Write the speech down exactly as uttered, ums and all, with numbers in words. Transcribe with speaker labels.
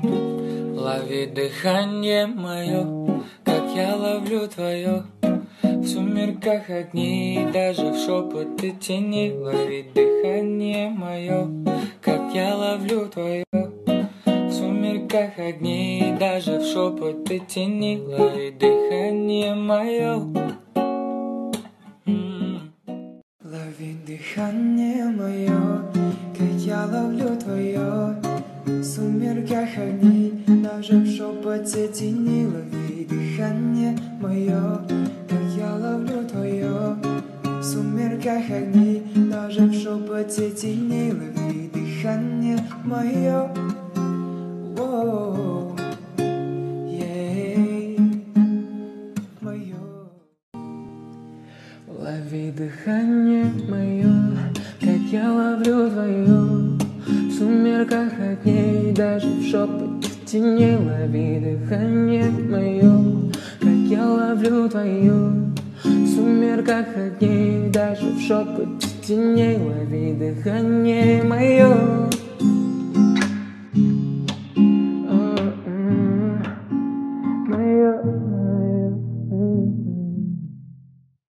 Speaker 1: Лови дыхание мое, как я ловлю твое. В сумерках огней, даже в шепоты тени. Лови дыхание мое, как я ловлю твое. В сумерках огней, даже в шепоты тени. Лови дыхание мое. Лови дыхание мое, как я ловлю твое. В сумерках огней, даже в шепоте тени. Лови дыхание мое, как я ловлю твое. В сумерках огней, даже в шепоте тени. Лови дыхание мое. Воу, ей, мое. Лови дыхание мое, как я ловлю твое. В сумерках огней, даже в шепоте тени. Лови дыхание мое, как я ловлю твое. В сумерках огней, даже в шепоте теней. Лови дыхание мое.